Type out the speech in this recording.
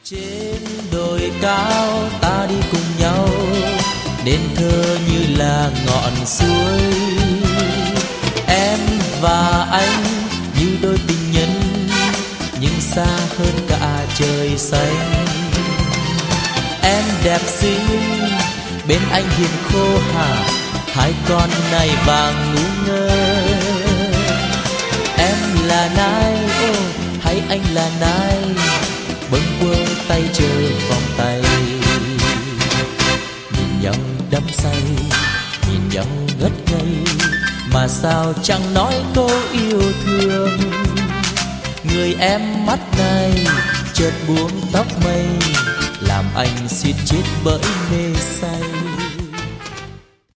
Trên đồi cao ta đi cùng nhau, nên thơ như là ngọn suối. Em và anh như đôi tình nhân, nhưng xa hơn cả trời xanh. Em đẹp xinh, bên anh hiền khô hà, hai con nai vàng ngu ngơ. Em là nai, hay anh là nai, bâng quơ tay chờ vòng tay. Nhìn nhau đắm say, nhìn nhau ngất ngây, mà sao chẳng nói câu yêu thương. Người em mắt này chợt buông tóc mây, làm anh suýt chết bởi mê say.